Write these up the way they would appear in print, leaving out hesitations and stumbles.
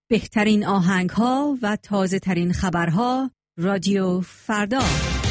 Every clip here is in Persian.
بهترین آهنگ‌ها و تازه‌ترین خبرها رادیو فردا.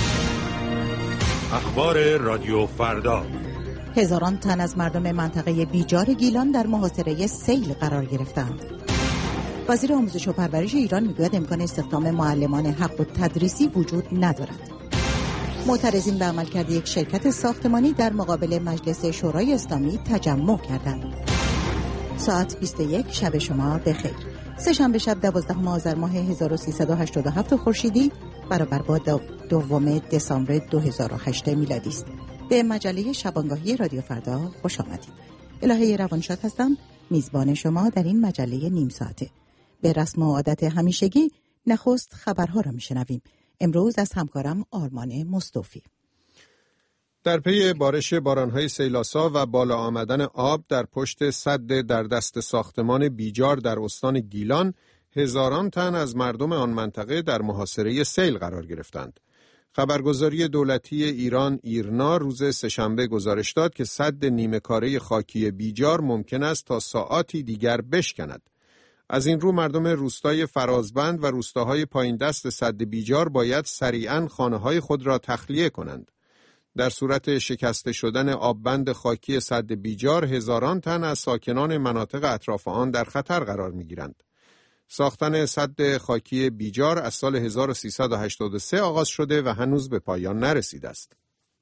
اخبار رادیو فردا. هزاران تن از مردم منطقه بیجار گیلان در محاصره سیل قرار گرفتند. وزیر آموزش و پرورش ایران میگوید امکان استخدام معلمان حق التدریسی وجود ندارد. معترضین به عملکرد یک شرکت ساختمانی در مقابل مجلس شورای اسلامی تجمع کردند. ساعت 21 شب شما بخیر. سه‌شنبه شب 12 آذر ماه 1387 خورشیدی برابر با 2 دسامبر 2008 میلادی است. به مجله شبانگاهی رادیو فردا خوش آمدید. الهه روانشاد هستم، میزبان شما در این مجله نیم ساعته. به رسم و عادت همیشگی نخست خبرها را میشنویم. امروز از همکارم آرمان مصطفی. در پی بارش بارانهای سیلاسا و بالا آمدن آب در پشت سد در دست ساختمان بیجار در استان گیلان، هزاران تن از مردم آن منطقه در محاصره سیل قرار گرفتند. خبرگزاری دولتی ایران ایرنا روز سه‌شنبه گزارش داد که سد نیمه کاره خاکی بیجار ممکن است تا ساعاتی دیگر بشکند. از این رو مردم روستای فرازبند و روستاهای پایین دست سد بیجار باید سریعاً خانه‌های خود را تخلیه کنند. در صورت شکسته شدن آببند خاکی سد بیجار، هزاران تن از ساکنان مناطق اطراف آن در خطر قرار می‌گیرند. ساختن سد خاکی بیجار از سال 1383 آغاز شده و هنوز به پایان نرسیده است.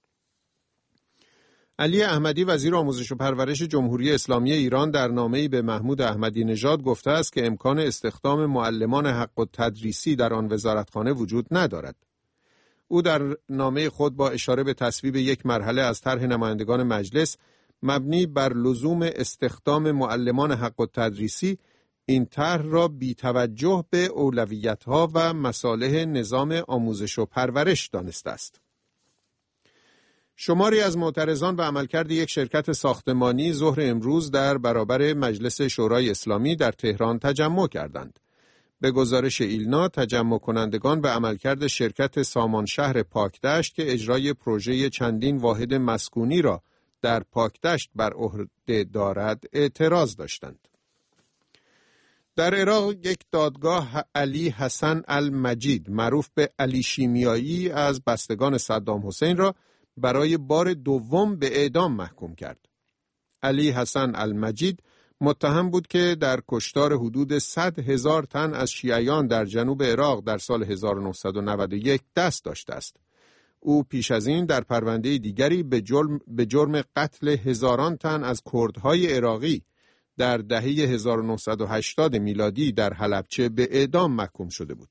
علی احمدی وزیر آموزش و پرورش جمهوری اسلامی ایران در نامه‌ای به محمود احمدی نژاد گفته است که امکان استخدام معلمان حق التدریسی در آن وزارتخانه وجود ندارد. او در نامه خود با اشاره به تصویب یک مرحله از طرح نمایندگان مجلس مبنی بر لزوم استخدام معلمان حق التدریسی این طرح را بی‌توجه به اولویت‌ها و مصالح نظام آموزش و پرورش دانسته است. شماری از معترضان به عملکرد یک شرکت ساختمانی ظهر امروز در برابر مجلس شورای اسلامی در تهران تجمع کردند. به گزارش ایلنا، تجمع کنندگان به عملکرد شرکت سامانشهر پاکدشت که اجرای پروژه چندین واحد مسکونی را در پاکدشت بر عهده دارد اعتراض داشتند. در عراق یک دادگاه علی حسن المجید معروف به علی شیمیایی از بستگان صدام حسین را برای بار دوم به اعدام محکوم کرد. علی حسن المجید متهم بود که در کشتار حدود 100,000 تن از شیعیان در جنوب عراق در سال 1991 دست داشته است. او پیش از این در پرونده دیگری به جرم قتل هزاران تن از کردهای عراقی در دهه 1980 میلادی در حلبچه به اعدام محکوم شده بود.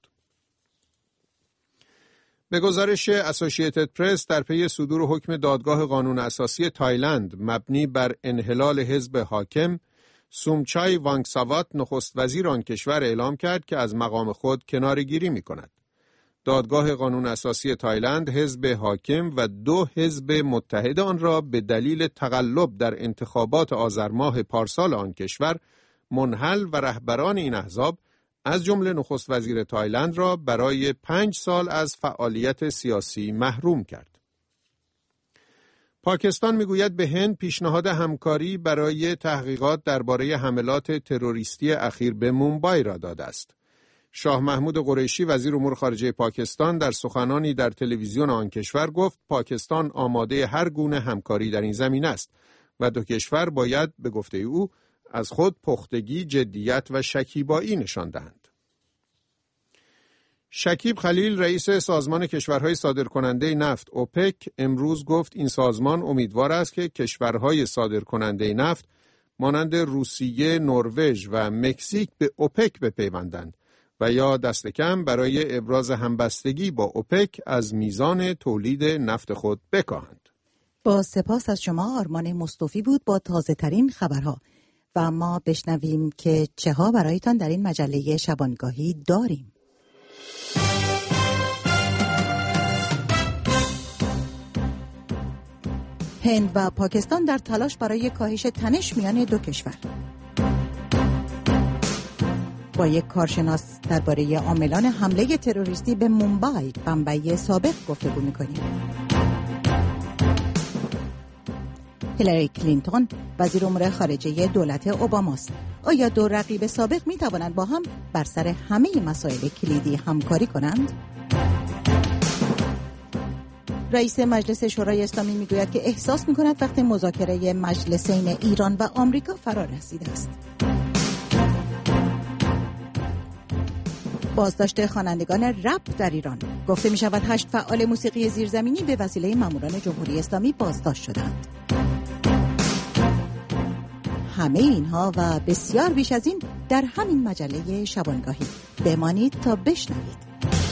به گزارش اسوسییتد پرس، در پی صدور حکم دادگاه قانون اساسی تایلند مبنی بر انحلال حزب حاکم، سومچای وانگساوات نخست وزیر آن کشور اعلام کرد که از مقام خود کناره‌گیری می‌کند. دادگاه قانون اساسی تایلند حزب حاکم و 2 حزب متحد آن را به دلیل تقلب در انتخابات آذر ماه پارسال آن کشور منحل و رهبران این احزاب از جمله نخست وزیر تایلند را برای 5 سال از فعالیت سیاسی محروم کرد. پاکستان میگوید به هند پیشنهاد همکاری برای تحقیقات درباره حملات تروریستی اخیر به مومبای را داده است. شاه محمود قریشی وزیر امور خارجه پاکستان در سخنانی در تلویزیون آن کشور گفت پاکستان آماده هر گونه همکاری در این زمینه است و 2 کشور باید به گفته او از خود پختگی، جدیت و شکیبایی نشان دهند. شکیب خلیل رئیس سازمان کشورهای صادرکننده نفت اوپک امروز گفت این سازمان امیدوار است که کشورهای صادرکننده نفت مانند روسیه، نروژ و مکزیک به اوپک بپیوندند و یا دست کم برای ابراز همبستگی با اوپک از میزان تولید نفت خود بکاهند. با سپاس از شما آرمان مصطفی بود با تازه ترین خبرها و ما بشنویم که چه ها برایتان در این مجله شبانگاهی داریم. هند و پاکستان در تلاش برای کاهش تنش میان 2 کشور. با یک کارشناس درباره عاملان حمله تروریستی به مومبای، بمبئی سابق گفتگو می‌کنیم. هیلاری کلینتون وزیر امور خارجه دولت اوباماست. آیا دو رقیب سابق می توانند با هم بر سر همه مسائل کلیدی همکاری کنند؟ رئیس مجلس شورای اسلامی میگوید که احساس می‌کند وقت مذاکره مجلسین ایران و آمریکا فرا رسیده است. بازداشت خوانندگان رپ در ایران. گفته می‌شود 8 فعال موسیقی زیرزمینی به وسیله ماموران جمهوری اسلامی بازداشت شدند. همه اینها و بسیار بیش از این در همین مجله شبانگاهی. بمانید تا بشنوید.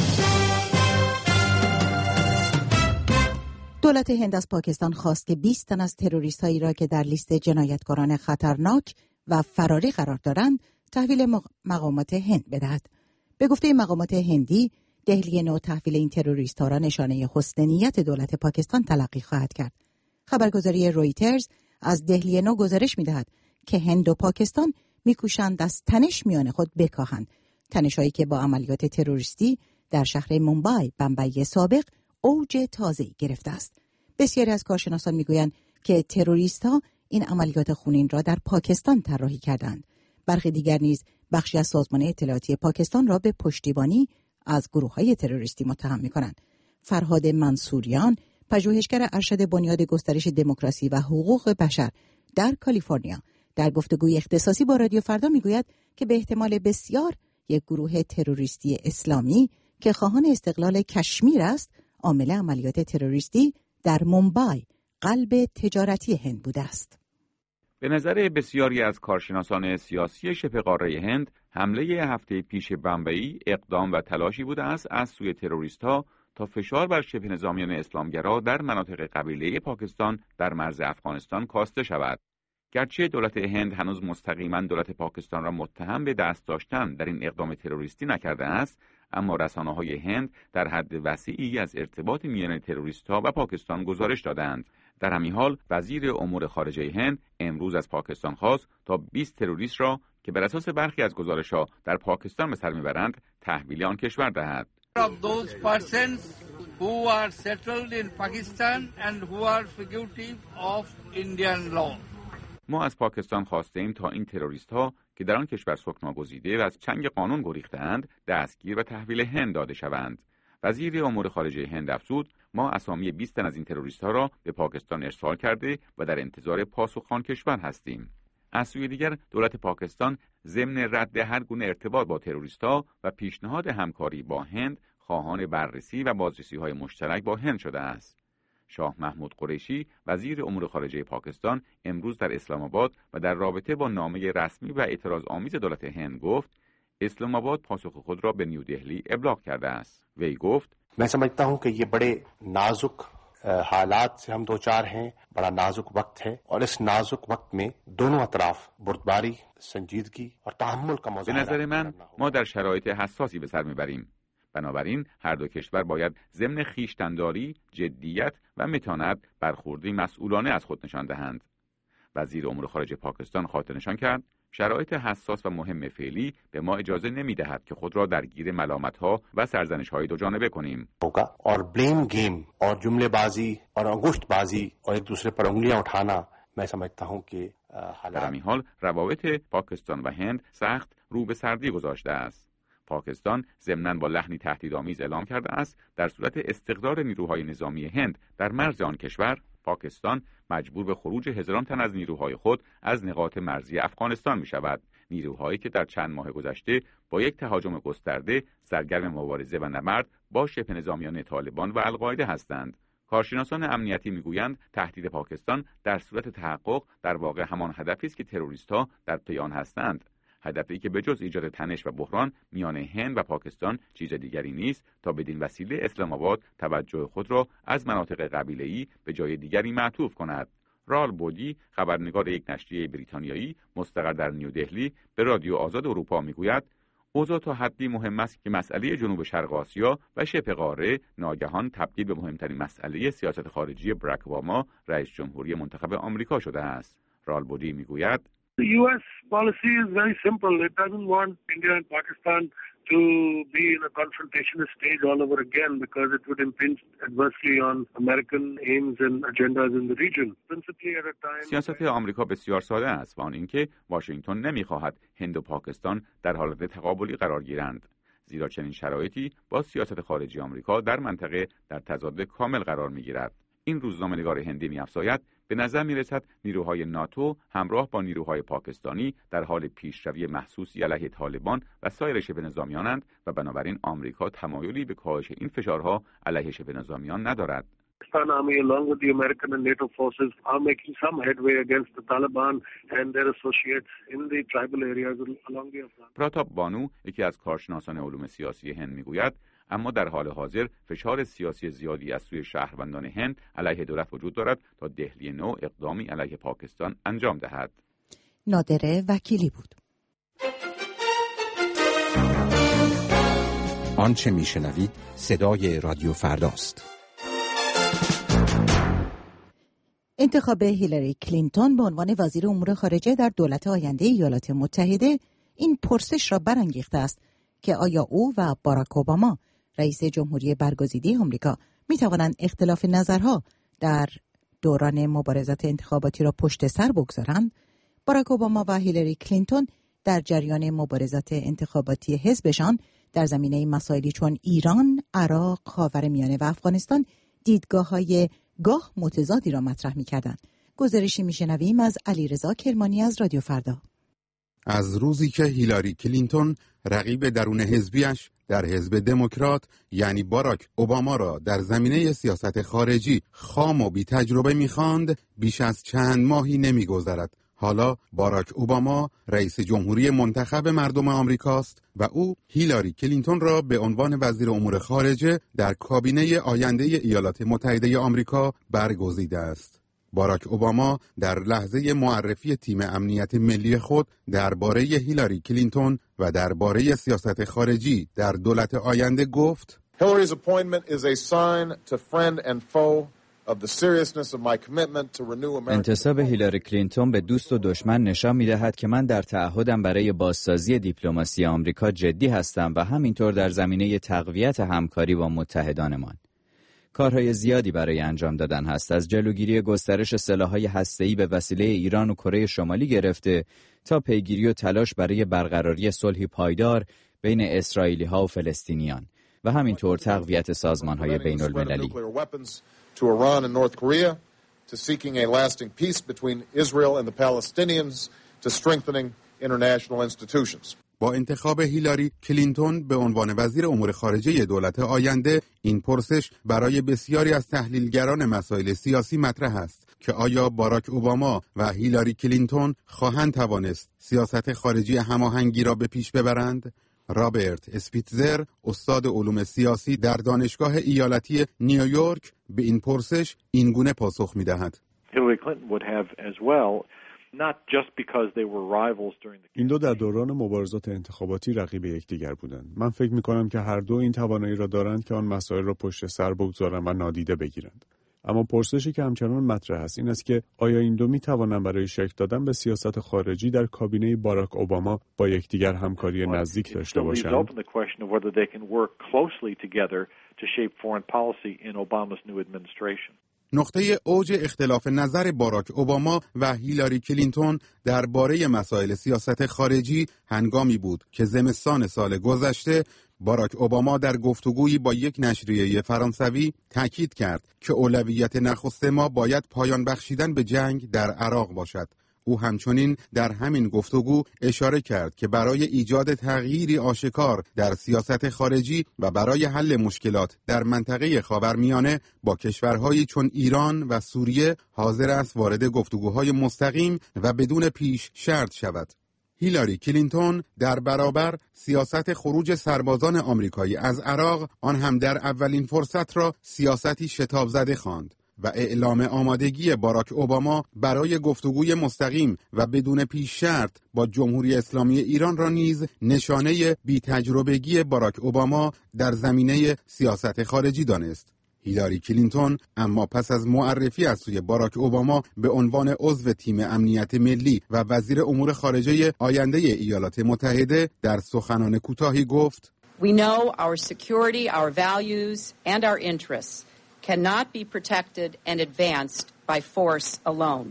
دولت هند از پاکستان خواست که 20 تن از تروریست‌هایی را که در لیست جنایتکاران خطرناک و فراری قرار دارند تحویل مقامات هند بدهد. به گفته مقامات هندی، دهلی نو تحویل این تروریست‌ها را نشانه حسن نیت دولت پاکستان تلقی خواهد کرد. خبرگزاری رویترز از دهلی نو گزارش می‌دهد که هند و پاکستان می‌کوشند از تنش میان خود بکاهند. تنش‌هایی که با عملیات تروریستی در شهر مومبای، بمبئی سابق اوج تازه‌ای گرفته است. بسیاری از کارشناسان میگویند که تروریست‌ها این عملیات خونین را در پاکستان طراحی کردند. برخی دیگر نیز بخشی از سازمان اطلاعاتی پاکستان را به پشتیبانی از گروه‌های تروریستی متهم می‌کنند. فرهاد منصوریان، پژوهشگر ارشد بنیاد گسترش دموکراسی و حقوق بشر در کالیفرنیا، در گفتگوی اختصاصی با رادیو فردا میگوید که به احتمال بسیار یک گروه تروریستی اسلامی که خواهان استقلال کشمیر است، عامل عملیات تروریستی در مومبای، قلب تجارتی هند بوده است. به نظر بسیاری از کارشناسان سیاسی شبه قاره هند، حمله هفته پیش بمبئی اقدام و تلاشی بوده است از سوی تروریست‌ها تا فشار بر شبه نظامیان اسلامگرا در مناطق قبیله پاکستان در مرز افغانستان کاسته شود. گرچه دولت هند هنوز مستقیما دولت پاکستان را متهم به دست داشتن در این اقدام تروریستی نکرده است، اما رسانه‌های هند در حد وسیعی از ارتباط میان تروریست‌ها و پاکستان گزارش دادند. در همین حال وزیر امور خارجه هند امروز از پاکستان خواست تا 20 تروریست را که بر اساس برخی از گزارش‌ها در پاکستان به سر می‌برند تحویل آن کشور دهد. ما از پاکستان خواستیم تا این تروریست‌ها که در آن کشور سکنا گزیده و از چنگ قانون گریخته‌اند دستگیر و تحویل هند داده شوند. وزیر امور خارجه هند افزود: ما اسامی 20 تن از این تروریست‌ها را به پاکستان ارسال کرده و در انتظار پاسخ آن کشور هستیم. از سوی دیگر دولت پاکستان ضمن رد هر گونه ارتباط با تروریست‌ها و پیشنهاد همکاری با هند خواهان بررسی و بازرسی‌های مشترک با هند شده است. شاه محمود قریشی وزیر امور خارجه پاکستان امروز در اسلام آباد و در رابطه با نامه رسمی و اعتراض آمیز دولت هند گفت اسلام آباد پاسخ خود را به نیودهلی ابلاغ کرده است. وی گفت: मैं समझता हूं कि ये बड़े नाजुक हालात से हम दो चार हैं, बड़ा नाजुक वक्त है और इस नाजुक वक्त में दोनों अतराफ बुर्दबारी, संजीदगी और तहम्मुल का به نظر من ما در شرایط حساسی به سر میبریم. بنابراین هر دو کشور باید ضمن خویشتن‌داری، جدیت و متانت برخوردی مسئولانه از خود نشان دهند. وزیر امور خارجه پاکستان خاطرنشان کرد شرایط حساس و مهم فعلی به ما اجازه نمی‌دهد که خود را درگیر ملامت‌ها و سرزنش‌های دو جانبه کنیم. और ब्लेम गेम और जुमलेबाजी और अंगुष्ठबाजी और एक दूसरे पर उंगलियां उठाना मैं समझता हूं कि در همین حال روابط پاکستان و هند سخت رو به سردی گذاشته است. پاکستان ضمناً با لحنی تهدیدآمیز اعلام کرده است در صورت استقرار نیروهای نظامی هند در مرز آن کشور، پاکستان مجبور به خروج هزاران تن از نیروهای خود از نقاط مرزی افغانستان می شود. نیروهایی که در چند ماه گذشته با یک تهاجم گسترده سرگرم مبارزه و نبرد با شبه نظامیان طالبان و القاعده هستند. کارشناسان امنیتی میگویند تهدید پاکستان در صورت تحقق در واقع همان هدفی است که تروریست‌ها در پی آن هستند. هدفی که به جز ایجاد تنش و بحران میان هند و پاکستان چیز دیگری نیست تا بدین وسیله اسلام آباد توجه خود را از مناطق قبیله‌ای به جای دیگری معطوف کند. رال بودی، خبرنگار یک نشریه بریتانیایی مستقر در نیودهلی، به رادیو آزاد اروپا میگوید اوضاع تا حدی مهم است که مسئله جنوب شرق آسیا و شبه قاره ناگهان تبدیل به مهمترین مسئله سیاست خارجی براک اوباما رئیس جمهوری منتخب آمریکا شده است. رال بودی میگوید The U.S. policy is very simple. It doesn't want India and Pakistan to be in a confrontationist stage all over again because it would impinge adversely on American aims and agendas in the region. Principally at a time. سیاست آمریکا بسیار ساده است و آن اینکه واشنگتن نمی‌خواهد هند و پاکستان در حالت تقابلی قرار گیرند. زیرا چنین شرایطی با سیاست خارجی آمریکا در منطقه در تضاد کامل قرار می‌گیرد. این روزنامه‌نگار هندی می‌افزاید به نظر می‌رسد نیروهای ناتو همراه با نیروهای پاکستانی در حال پیشروی محسوسی علیه طالبان و سایر شبه‌نظامیانند و بنابراین آمریکا تمایلی به کاهش این فشارها علیه شبه‌نظامیان ندارد. Pakistan Army, along with the American and NATO forces, are making some headway against the Taliban and their associates in the tribal areas along the Afghan. پراتاپ بانو، یکی از کارشناسان علوم سیاسی هند میگوید اما در حال حاضر فشار سیاسی زیادی از سوی شهروندان هند علیه دولت وجود دارد تا دهلی نو اقدامی علیه پاکستان انجام دهد. نادر وکیلی بود. آنچه میشنوید صدای رادیو فرداست. انتخاب هیلاری کلینتون به عنوان وزیر امور خارجه در دولت آینده ایالات متحده این پرسش را برانگیخته است که آیا او و باراک اوباما رئیس جمهوری برگزیده آمریکا می توانند اختلاف نظرها در دوران مبارزات انتخاباتی را پشت سر بگذارند. باراک اوباما و هیلاری کلینتون در جریان مبارزات انتخاباتی حزبشان در زمینه مسائلی چون ایران، عراق، خاورمیانه و افغانستان دیدگاه‌های گاه متضادی را مطرح می‌کردند. گزارشی می‌شنویم از علیرضا کرمانی از رادیو فردا. از روزی که هیلاری کلینتون رقیب درون حزبیش در حزب دموکرات یعنی باراک اوباما را در زمینه سیاست خارجی خام و بی تجربه می‌خواند، بیش از چند ماهی نمی‌گذرد حالا باراک اوباما رئیس جمهوری منتخب مردم آمریکاست و او هیلاری کلینتون را به عنوان وزیر امور خارجه در کابینه آینده ایالات متحده آمریکا برگزیده است. باراک اوباما در لحظه معرفی تیم امنیت ملی خود درباره هیلاری کلینتون و درباره سیاست خارجی در دولت آینده گفت: Hillary's appointment is a sign to friend and foe of the seriousness of my commitment to renew America. انتصاب هیلاری کلینتون به دوست و دشمن نشان می‌دهد که من در تعهدم برای بازسازی دیپلماسی آمریکا جدی هستم و همینطور در زمینه تقویت همکاری با متحدانمان. کارهای زیادی برای انجام دادن هست، از جلوگیری گسترش سلاح‌های هسته‌ای به وسیله ایران و کره شمالی گرفته تا پیگیری و تلاش برای برقراری صلحی پایدار بین اسرائیلی‌ها و فلسطینیان و همینطور تقویت سازمان‌های بین‌المللی. To Iran and North Korea, to seeking a lasting peace between Israel and the Palestinians, to strengthening international institutions. با انتخاب هیلاری کلینتون به عنوان وزیر امور خارجه دولت آینده، این پرسش برای بسیاری از تحلیلگران مسائل سیاسی مطرح است که آیا باراک اوباما و هیلاری کلینتون خواهند توانست سیاست خارجی هماهنگی را به پیش ببرند؟ رابرت اسپیتزر، استاد علوم سیاسی در دانشگاه ایالتی نیویورک، به این پرسش اینگونه پاسخ می‌دهد: این دو در دوران مبارزات انتخاباتی رقیب یکدیگر بودند. من فکر می‌کنم که هر دو این توانایی را دارند که آن مسائل را پشت سر بگذارند و نادیده بگیرند. اما پرسشی که همچنان مطرح است این است که آیا این دو می‌توانند برای شکل دادن به سیاست خارجی در کابینه باراک اوباما با یکدیگر همکاری نزدیک داشته باشند؟ نقطه اوج اختلاف نظر باراک اوباما و هیلاری کلینتون درباره مسائل سیاست خارجی هنگامی بود که زمستان سال گذشته باراک اوباما در گفتگویی با یک نشریه فرانسوی تاکید کرد که اولویت نخست ما باید پایان بخشیدن به جنگ در عراق باشد. او همچنین در همین گفتگو اشاره کرد که برای ایجاد تغییری آشکار در سیاست خارجی و برای حل مشکلات در منطقه خاورمیانه با کشورهایی چون ایران و سوریه حاضر است وارد گفتگوهای مستقیم و بدون پیش شرط شود. هیلاری کلینتون در برابر سیاست خروج سربازان آمریکایی از عراق، آن هم در اولین فرصت را سیاستی شتاب زده خواند و اعلام آمادگی باراک اوباما برای گفتگوی مستقیم و بدون پیش شرط با جمهوری اسلامی ایران را نیز نشانه بی‌تجربگی باراک اوباما در زمینه سیاست خارجی دانست. هیلاری کلینتون اما پس از معرفی از سوی باراک اوباما به عنوان عضو تیم امنیت ملی و وزیر امور خارجه آینده ایالات متحده در سخنان کوتاهی گفت: We know our security, our values and our interests cannot be protected and advanced by force alone.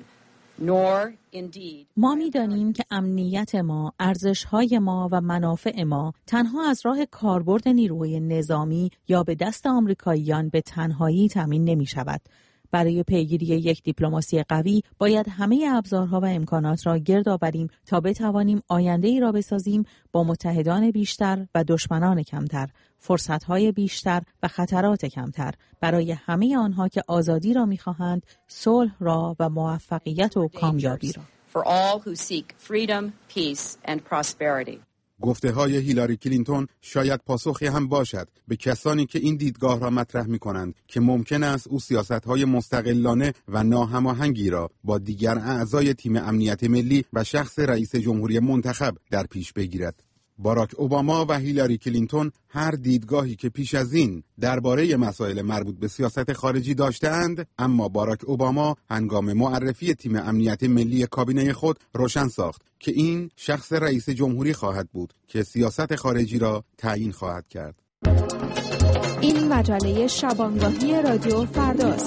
ما می‌دانیم که امنیت ما، ارزش‌های ما و منافع ما تنها از راه کاربرد نیروی نظامی یا به دست آمریکاییان به تنهایی تامین نمی‌شود. برای پیگیری یک دیپلماسی قوی باید همه ابزارها و امکانات را گرد آوریم تا بتوانیم آینده‌ای را بسازیم با متحدان بیشتر و دشمنان کمتر، فرصت‌های بیشتر و خطرات کمتر برای همه آنها که آزادی را می‌خواهند، صلح را و موفقیت و کامیابی را. For all who seek freedom, peace and prosperity. گفته‌های هیلاری کلینتون شاید پاسخی هم باشد به کسانی که این دیدگاه را مطرح می‌کنند که ممکن است او سیاست‌های مستقلانه و ناهماهنگی را با دیگر اعضای تیم امنیت ملی و شخص رئیس جمهوری منتخب در پیش بگیرد. باراک اوباما و هیلاری کلینتون هر دیدگاهی که پیش از این درباره مسائل مربوط به سیاست خارجی داشتند، اما باراک اوباما هنگام معرفی تیم امنیت ملی کابینه خود روشن ساخت که این شخص رئیس جمهوری خواهد بود که سیاست خارجی را تعیین خواهد کرد. این مجله شبانگاهی رادیو فرداست.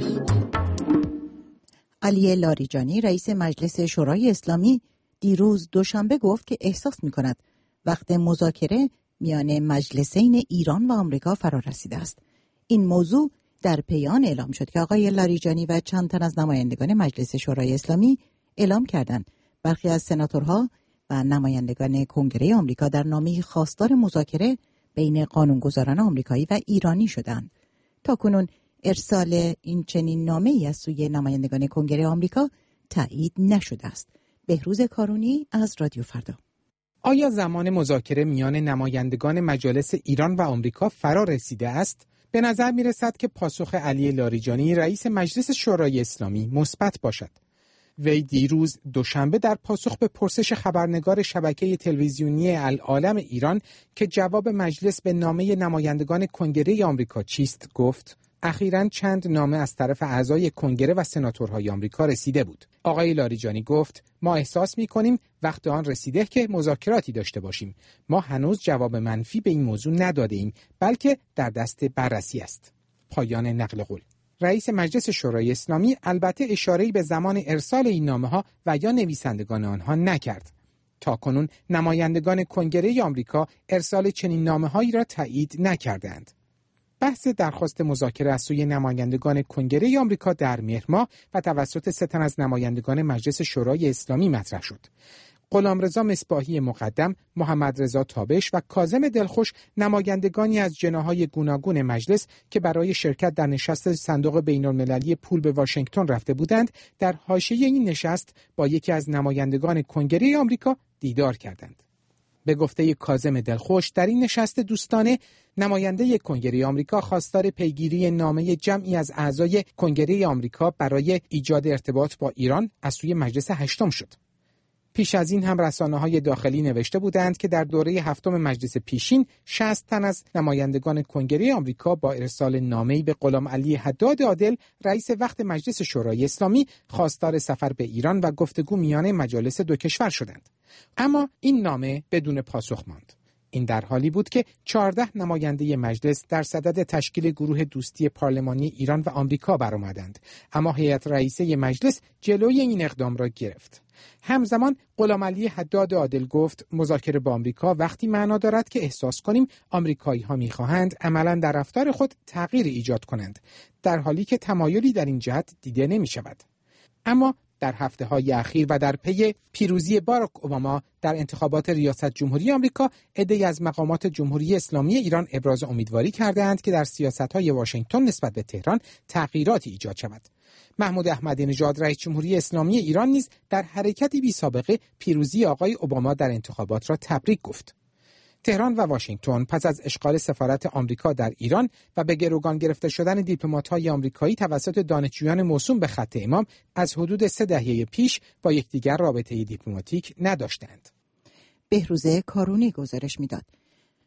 علی لاریجانی رئیس مجلس شورای اسلامی دیروز دوشنبه گفت که احساس می‌کند وقت مذاکره میان مجلسین ایران و آمریکا فرا رسیده است. این موضوع در پیان اعلام شد که آقای لاریجانی و چند تن از نمایندگان مجلس شورای اسلامی اعلام کردند برخی از سناتورها و نمایندگان کنگره آمریکا در نامه خواستار مذاکره بین قانونگذاران آمریکایی و ایرانی شدند. تاکنون ارسال این چنین نامه‌ای از سوی نمایندگان کنگره آمریکا تایید نشده است. بهروز کارونی از رادیو فردا. آیا زمان مذاکره میان نمایندگان مجالس ایران و آمریکا فرا رسیده است؟ به نظر می رسد که پاسخ علی لاریجانی رئیس مجلس شورای اسلامی مثبت باشد. وی دیروز دوشنبه در پاسخ به پرسش خبرنگار شبکه تلویزیونی العالم ایران که جواب مجلس به نامه نمایندگان کنگره آمریکا چیست گفت: اخیراً چند نامه از طرف اعضای کنگره و سناتورهای آمریکا رسیده بود. آقای لاریجانی گفت: ما احساس می‌کنیم وقت آن رسیده که مذاکراتی داشته باشیم. ما هنوز جواب منفی به این موضوع نداده ایم، بلکه در دست بررسی است. پایان نقل قول. رئیس مجلس شورای اسلامی البته اشاره‌ای به زمان ارسال این نامه‌ها و یا نویسندگان آنها نکرد. تاکنون نمایندگان کنگره آمریکا ارسال چنین نامه‌هایی را تایید نکردند. بحث درخواست مذاکره از سوی نمایندگان کنگره آمریکا در مهر ماه و توسط 3 تن از نمایندگان مجلس شورای اسلامی مطرح شد. غلامرضا مصباحی مقدم، محمد رضا تابش و کاظم دلخوش نمایندگانی از جناح‌های گوناگون مجلس که برای شرکت در نشست صندوق بین‌المللی پول به واشنگتن رفته بودند، در حاشیه این نشست با یکی از نمایندگان کنگره آمریکا دیدار کردند. به گفته کاظم دلخوش، در این نشست دوستانه نماینده کنگره آمریکا خواستار پیگیری نامه جمعی از اعضای کنگره آمریکا برای ایجاد ارتباط با ایران از سوی مجلس 8 شد. پیش از این هم رسانه‌های داخلی نوشته بودند که در دوره 7 مجلس پیشین 60 تن از نمایندگان کنگره آمریکا با ارسال نامه‌ای به غلام علی حداد عادل رئیس وقت مجلس شورای اسلامی خواستار سفر به ایران و گفتگو میان مجالس دو کشور شدند. اما این نامه بدون پاسخ ماند. این در حالی بود که 14 نماینده مجلس در صدد تشکیل گروه دوستی پارلمانی ایران و آمریکا برآمدند، اما هیئت رئیسه مجلس جلوی این اقدام را گرفت. همزمان غلام علی حداد عادل گفت مذاکره با آمریکا وقتی معنا دارد که احساس کنیم آمریکایی‌ها می‌خواهند عملاً در رفتار خود تغییر ایجاد کنند، در حالی که تمایلی در این جهت دیده نمی‌شود. اما در هفته‌های اخیر و در پی پیروزی باراک اوباما در انتخابات ریاست جمهوری آمریکا، عده‌ای از مقامات جمهوری اسلامی ایران ابراز امیدواری کردند که در سیاست‌های واشنگتن نسبت به تهران تغییراتی ایجاد شود. محمود احمدی نژاد رئیس جمهوری اسلامی ایران نیز در حرکتی بی‌سابقه پیروزی آقای اوباما در انتخابات را تبریک گفت. تهران و واشنگتن پس از اشغال سفارت آمریکا در ایران و به گروگان گرفته شدن دیپلمات‌های آمریکایی توسط دانشجویان موسوم به خط امام از حدود 3 دهه پیش با یکدیگر رابطه دیپلماتیک نداشتند. بهروز کارونی گزارش می‌داد.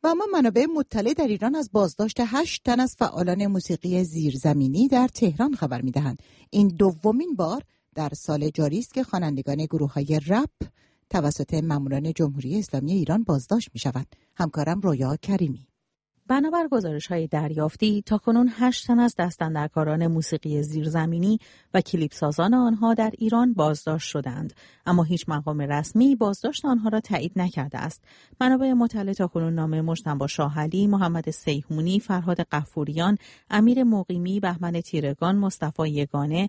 و اما منابع مطلع در ایران از بازداشت 8 تن از فعالان موسیقی زیرزمینی در تهران خبر می‌دهند. این دومین بار در سال جاری است که خوانندگان گروه‌های رپ توسط ماموران جمهوری اسلامی ایران بازداشت می‌شوند. همکارم رویا کریمی. بنابر گزارش‌های دریافتی تاکنون 8 تن از دستاندرکاران موسیقی زیرزمینی و کلیپ سازان آنها در ایران بازداشت شدند، اما هیچ مقام رسمی بازداشت آنها را تایید نکرده است. منابع مطلع تاکنون نام مجتبی شاهعلی، محمد سیحونی، فرهاد غفوریان، امیر مقیمی، بهمن تیرگان، مصطفی یگانه،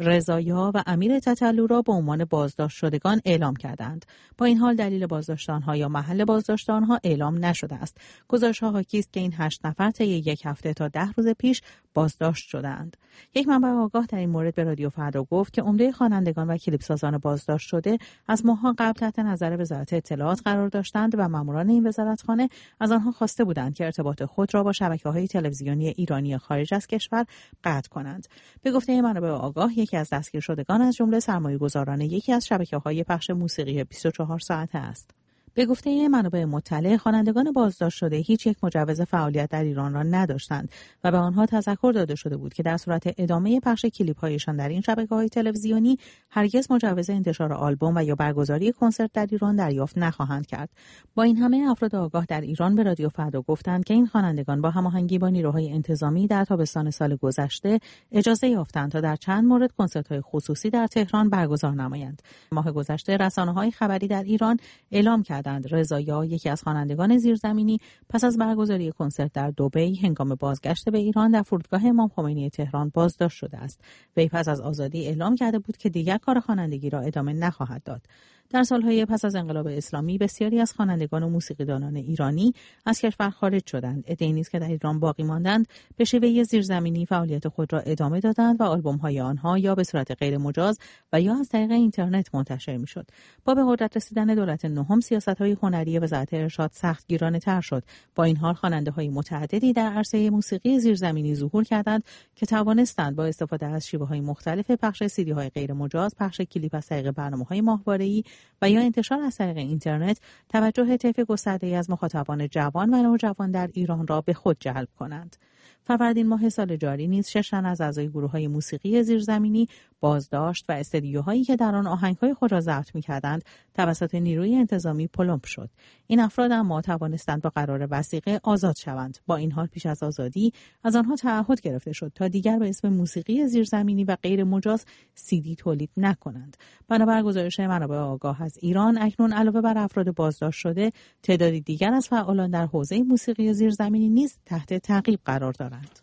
رضایا و امیر تتلو را به عنوان بازداشت شدگان اعلام کردند. با این حال دلیل بازداشت آنها یا محل بازداشت آنها اعلام نشده است. گزارش‌ها حاکی است که این 8 نفر طی یک هفته تا 10 روز پیش بازداشت شدند. یک منبع آگاه در این مورد به رادیو فردا گفت که عمده خوانندگان و کلیپ سازان بازداشت شده از ماه‌ها قبل تحت نظر وزارت اطلاعات قرار داشتند و ماموران این وزارتخانه از آنها خواسته بودند که ارتباط خود را با شبکه‌های تلویزیونی ایرانی خارج از کشور قطع کنند. به گفته منابع آگاه یکی از دستگیر شدگان از جمله سرمایه‌گذاران یکی از شبکه‌های پخش موسیقی 24 ساعته است. به گفته منابع مطلع، خوانندگان بازداشت شده هیچ یک مجوز فعالیت در ایران را نداشتند و به آنها تذکر داده شده بود که در صورت ادامه پخش کلیپ‌هایشان در این شبکه‌های تلویزیونی هرگز مجوز انتشار آلبوم و یا برگزاری کنسرت در ایران دریافت نخواهند کرد. با این همه افراد آگاه در ایران به رادیو فردا گفتند که این خوانندگان با هماهنگی با نیروهای انتظامی در تابستان سال گذشته اجازه یافتند تا در چند مورد کنسرت‌های خصوصی در تهران برگزار نمایند. ماه گذشته رسانه‌های خبری در ایران اعلام کردند رضایا، یکی از خوانندگان زیرزمینی، پس از برگزاری کنسرت در دبی هنگام بازگشت به ایران در فرودگاه امام خمینی تهران بازداشت شده است. وی پس از آزادی اعلام کرده بود که دیگر کار خوانندگی را ادامه نخواهد داد. در سالهای پس از انقلاب اسلامی بسیاری از خوانندگان و موسیقیدانان ایرانی از کشور خارج شدند. عده‌ای نیز که در ایران باقی ماندند به شیوه زیرزمینی فعالیت خود را ادامه دادند و آلبوم‌های آنها یا به صورت غیر مجاز و یا از طریق اینترنت منتشر می‌شد. با به قدرت رسیدن دولت نهم سیاست‌های هنری وزارت ارشاد سخت گیرانه‌تر شد. با این حال خواننده‌های متعددی در عرصه موسیقی زیرزمینی ظهور کردند که توانستند با استفاده از شیوه‌های مختلف پخش سی‌دی‌های غیر مجاز، پخش کلیپ از طریق برنامه‌های ماهواره‌ای و یا انتشار از طریق اینترنت توجه طیف گسترده‌ای از مخاطبان جوان و نوجوان در ایران را به خود جلب کنند. فروردین ماه سال جاری نیز 6 تن از اعضای گروه‌های موسیقی زیرزمینی بازداشت و استدیوهایی که در آن آهنگ‌های خود را ضبط می‌کردند توسط نیروی انتظامی پلمپ شد. این افراد اما توانستند با قرار وثیقه آزاد شوند. با این حال پیش از آزادی از آنها تعهد گرفته شد تا دیگر به اسم موسیقی زیرزمینی و غیر مجاز CD تولید نکنند. بنابر گزارش منابع آگاه از ایران، اکنون علاوه بر افراد بازداشت شده، تعدادی دیگر از فعالان در حوزه موسیقی زیرزمینی نیز تحت تعقیب قرار دارند.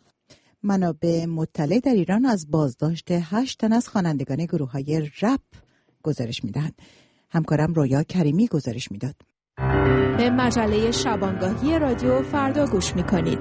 منابع مطلع در ایران از بازداشت 8 تن از خوانندگان گروه‌های رپ گزارش می‌دهند. همکارم رویا کریمی گزارش می‌داد. به مجله شبانگاهی رادیو فردا گوش می‌کنید.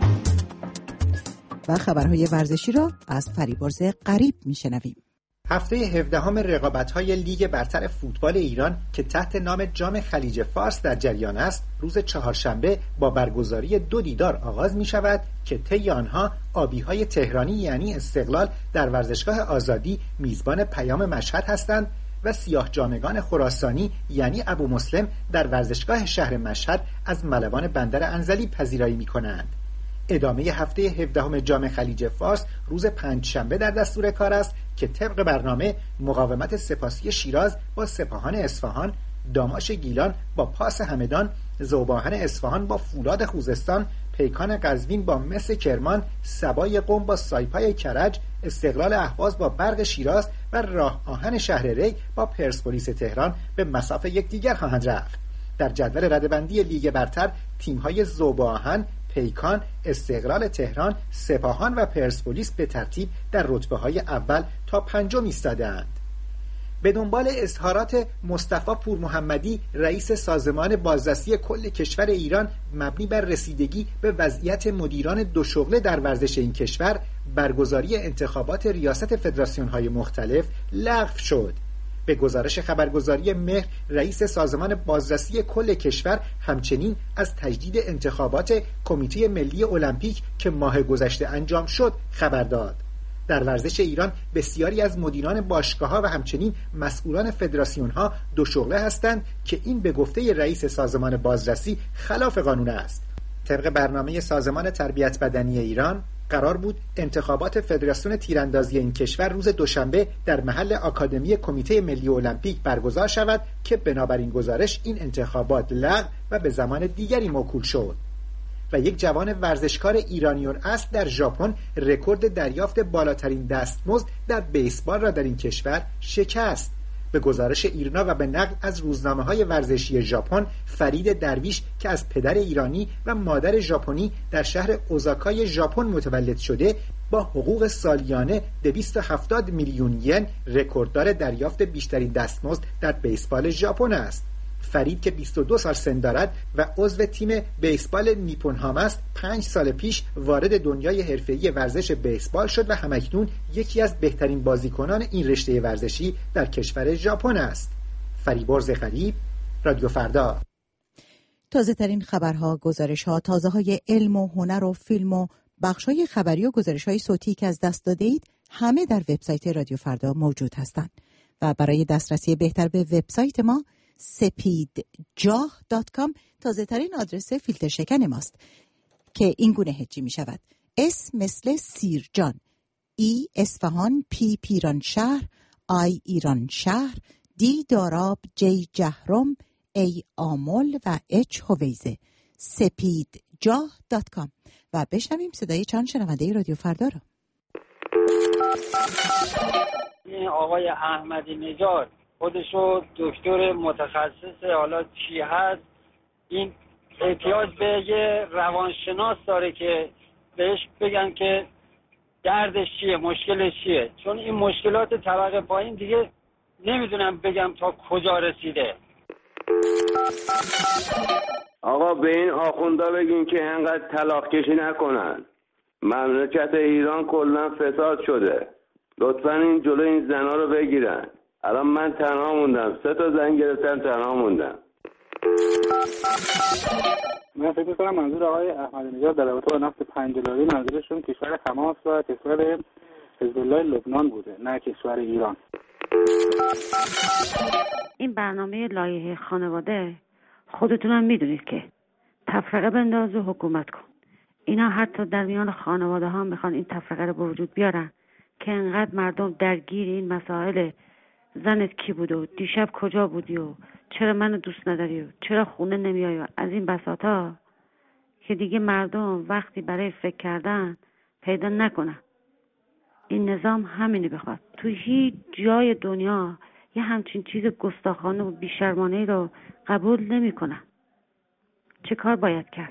و خبرهای ورزشی را از فریبرز غریب می‌شنویم. هفته 17 رقابت‌های لیگ برتر فوتبال ایران که تحت نام جام خلیج فارس در جریان است، روز چهارشنبه با برگزاری 2 دیدار آغاز می‌شود که طی آنها آبی‌های تهرانی یعنی استقلال در ورزشگاه آزادی میزبان پیام مشهد هستند و سیاه جامگان خراسانی یعنی ابو مسلم در ورزشگاه شهر مشهد از ملوان بندر انزلی پذیرایی می‌کنند. ادامه هفته 17 جام خلیج فارس روز پنجشنبه در دستور کار است که طبق برنامه مقاومت سپاسی شیراز با سپاهان اصفهان، داماش گیلان با پاس همدان، ذوباهن اصفهان با فولاد خوزستان، پیکان قزوین با مس کرمان، سبای قم با سایپای کرج، استقلال اهواز با برق شیراز و راه آهن شهر ری با پرسپولیس تهران به مصاف یکدیگر خواهند رفت. در جدول رده‌بندی لیگ برتر تیم‌های ذوباهن، پیکان، استقلال تهران، سپاهان و پرسپولیس به ترتیب در رتبه‌های اول تا پنجم ایستاده‌اند. به دنبال اظهارات مصطفی پور محمدی رئیس سازمان بازرسی کل کشور ایران مبنی بر رسیدگی به وضعیت مدیران دو شغله در ورزش این کشور، برگزاری انتخابات ریاست فدراسیون‌های مختلف لغو شد. به گزارش خبرگزاری مهر، رئیس سازمان بازرسی کل کشور همچنین از تجدید انتخابات کمیته ملی المپیک که ماه گذشته انجام شد خبر داد. در ورزش ایران بسیاری از مدیران باشگاه‌ها و همچنین مسئولان فدراسیون‌ها دو شغله هستند که این به گفته رئیس سازمان بازرسی خلاف قانون است. طبق برنامه سازمان تربیت بدنی ایران قرار بود انتخابات فدراسیون تیراندازی این کشور روز دوشنبه در محل آکادمی کمیته ملی المپیک برگزار شود که بنابراین گزارش این انتخابات لغو و به زمان دیگری موکول شد. و یک جوان ورزشکار ایرانی الاصل در ژاپن رکورد دریافت بالاترین دستمزد در بیسبال را در این کشور شکست. به گزارش ایرنا و به نقل از روزنامه‌های ورزشی ژاپن، فرید درویش که از پدر ایرانی و مادر ژاپنی در شهر اوزاکای ژاپن متولد شده، با حقوق سالیانه 270 میلیون ین رکورددار دریافت بیشترین دستمزد در بیسبال ژاپن است. فرید که 22 سال سن دارد و عضو تیم بیسبال نیپون هام است، 5 سال پیش وارد دنیای حرفه‌ای ورزش بیسبال شد و همکنون یکی از بهترین بازیکنان این رشته ورزشی در کشور ژاپن است. فریبرز غریب، رادیو فردا. تازه ترین خبرها، گزارش‌ها، تازه‌های علم و هنر و فیلم و بخش‌های خبری و گزارش‌های صوتی که از دست دادید همه در وبسایت رادیو فردا موجود هستند و برای دسترسی بهتر به وبسایت ما sepidjah.com تازه ترین آدرس فیلتر شکن ماست که این گونه هجی می شود: اس مثل سیرجان، ای اصفهان، پی پیران شهر، آی ایران شهر، دی داراب، جی جهرم، ای آمل و اچ هویزه. sepidjah.com. و بشنویم صدای چند شنونده رادیو فردا را. این آقای احمدی نژاد خودشو دکتر متخصص حالا چی هست، این احتیاج به یه روانشناس داره که بهش بگن که دردش چیه، مشکلش چیه، چون این مشکلات طبقه پایین دیگه نمیدونم بگم تا کجا رسیده. آقا به این آخوندا بگین که انقدر طلاق کشی نکنن. مملکت ایران کلا فساد شده، لطفا این جلو این زنا رو بگیرن. الان من تنها موندم، 3 تا زن گرفتم، تنها موندم. من فکر می‌کنم منظور آقای احمدی نژاد در رابطه با نفت $5 منظورشون کشور حماس و کشور حزب الله لبنان بوده، نه کشور ایران. این برنامه لایحه خانواده خودتونم میدونید که تفرقه بنداز و حکومت کن. اینا حتی در میان خانواده ها میخوان این تفرقه رو به وجود بیارن که انقدر مردم درگیر این مسائل زنت کی بود و دیشب کجا بودی و چرا منو دوست نداری و چرا خونه نمیای و از این بساطا که دیگه مردم وقتی برای فکر کردن پیدا نکنن. این نظام همینی بخواد. تو هیچ جای دنیا یه همچین چیز گستاخانه و بیشرمانه‌ای رو قبول نمی‌کنن. چه کار باید کرد؟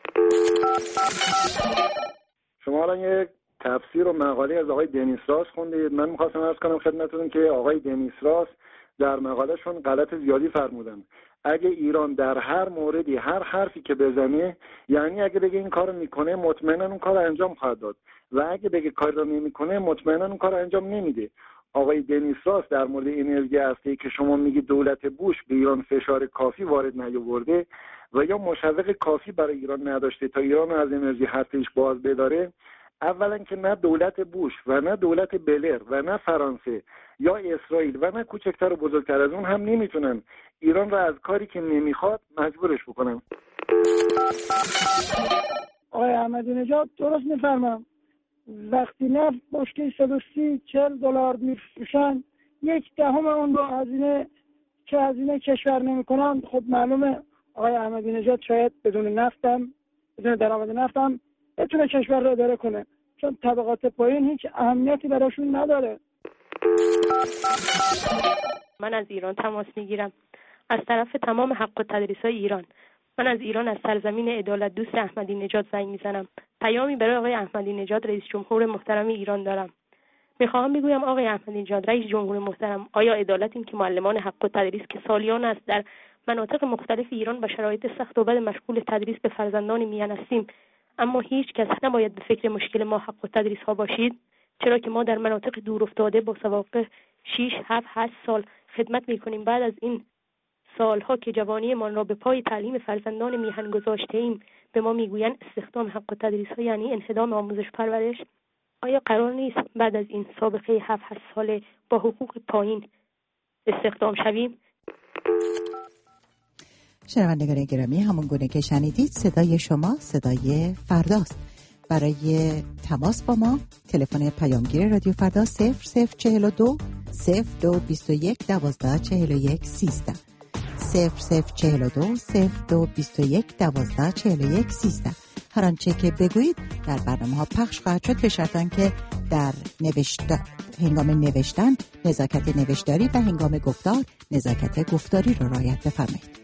شما الان یک تفسیر و مقاله از آقای دنیس راس خوندید. من می‌خواستم عرض کنم خدمتتون که آقای دنیس راس در مقالهشون غلط زیادی فرمودن. اگه ایران در هر موردی هر حرفی که بزنه، یعنی اگه بگه این کارو میکنه مطمئنا اون کارو انجام خواهد داد و اگه بگه کاری رو نمیکنه مطمئنا اون کارو انجام نمیده. آقای دنیس راس در مورد انرژی هسته‌ای که شما میگی دولت بوش به ایران فشار کافی وارد نیاورده و یا مشوق کافی برای ایران نداشته تا ایران از انرژی هسته‌ایش باز بداره، اولا که نه دولت بوش و نه دولت بلر و نه فرانسه یا اسرائیل و نه کوچکتر و بزرگتر از اون هم نمیتونن ایران را از کاری که نمیخواد مجبورش بکنن. آقای احمدی نژاد درست میفرمام. وقتی نفت بشکه $130-40 میفروشن، 1/10 اون رو هزینه کشور نمیکنن. خب معلومه آقای احمدی نژاد شاید بدون درآمد نفتم بتونه کشور رو اداره کنه، چون طبقات پایین هیچ اهمیتی براشون نداره. من از ایران تماس میگیرم، از طرف تمام حق و تدریس‌های ایران. من از ایران، از سرزمین عدالت دوست احمدی نژاد زنگ میزنم. پیامی برای آقای احمدی نژاد رئیس جمهور محترم ایران دارم. میخواهم بگویم آقای احمدی نژاد رئیس جمهور محترم، آیا عدالت این که معلمان حق و تدریس که سالیان است در مناطق مختلف ایران با شرایط سخت و بد مشغول تدریس به فرزندان میهن هستیم، اما هیچ کس نباید به فکر مشکل ما حق و تدریس ها باشید؟ چرا که ما در مناطق دور افتاده با سوابق 6, 7, 8 سال خدمت میکنیم، بعد از این سالها که جوانیمان را به پای تعلیم فرزندان میهن گذاشته ایم به ما میگویند استخدام حق و تدریس ها یعنی انهدام آموزش پرورش؟ آیا قرار نیست بعد از این سابقه 7-8 ساله با حقوق پایین استخدام شویم؟ شنوندگان گرامی، همون گونه که شنیدید صدای شما صدای فرداست. برای تماس با ما تلفن پیامگیر رادیو فردا 0042 0221 1241 13 0042 0221 1241 13. هر آنچه که بگویید در برنامه ها پخش خواهد شد، به شرط آنکه در هنگام نوشتن نزاکت نوشتاری و هنگام گفتار نزاکت گفتاری را رعایت بفرمایید.